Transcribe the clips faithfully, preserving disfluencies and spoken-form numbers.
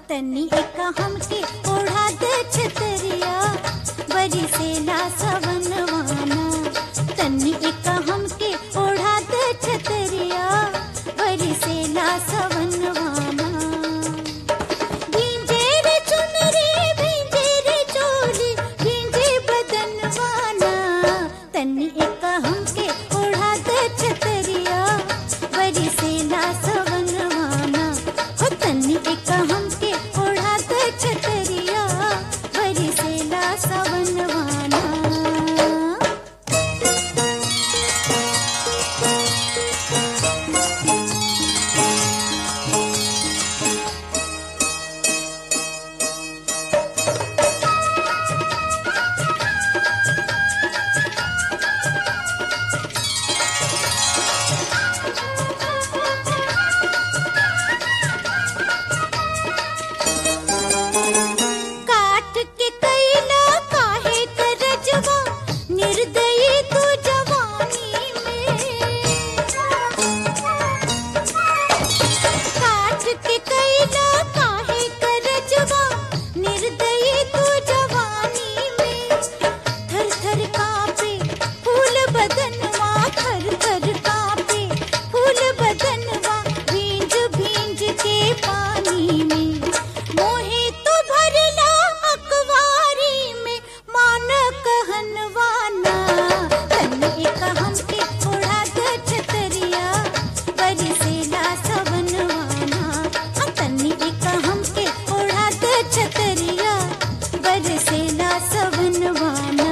तनी एक हमके ओढ़ा दे छतरिया बरिसेला सवनवाना। तनी एक हमके ओढ़ा दे छतरिया बरिसेला सवनवाना। भींजे रे चुनरी भींजे रे चोली भींजे बदनवाना। तनी एक हमके ओढ़ा दे छतरिया बरिसेला सवनवाना। हो तनी एक हमके ओढ़ा दे छतरिया बरिसेला सवनवाना। काट के कैला काहे करजवा निर्दयी तू जवानी में। काट के कैला काहे करजवा निर्दयी तू जवानी में। थर थर कांपे फूल बदनवा थर थर कांपे फूल बदनवा भींज भींज के पानी में। मोहे तो भरला अकवारी में मान कहनवाना। तनी एक हमके ओढ़ा दे छतरिया बरिसेला सवनवाना। हाँ, तनी एक हमके ओढ़ा दे छतरिया बरिसेला सवनवाना।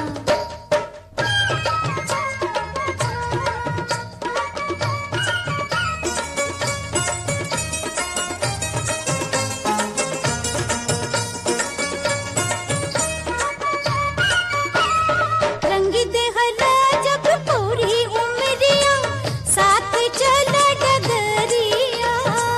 रंग देहला जब पूरी उमरिया साथ चला डगरिया।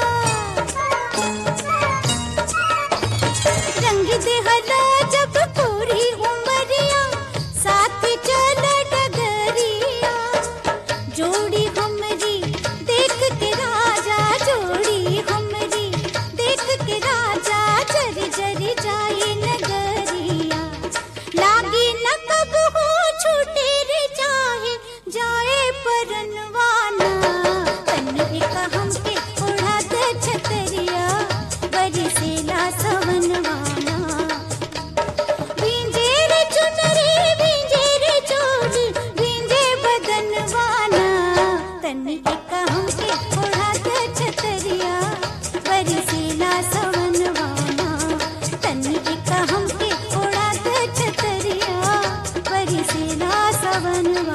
रंग देहला जब पूरी उमरिया साथ चला डगरिया। जोड़ी हमरी देख के राजा जोड़ी हमरी देख के राजा जरी जरी जाए नगरिया। लागी न कब हो छूटे रे चाहे जाए परनवाना। तनी एक हमके ओढ़ा दे छतरिया बरिसेला सवनवाना। भींजे रे चुनरी भींजे रे चोली भींजे बदनवाना। तनी एक हमके ओढ़ा दे छतरिया बरिसेला सवनवाना। तनी एक हमके ओढ़ा दे छतरिया बरिसेला सवनवाना।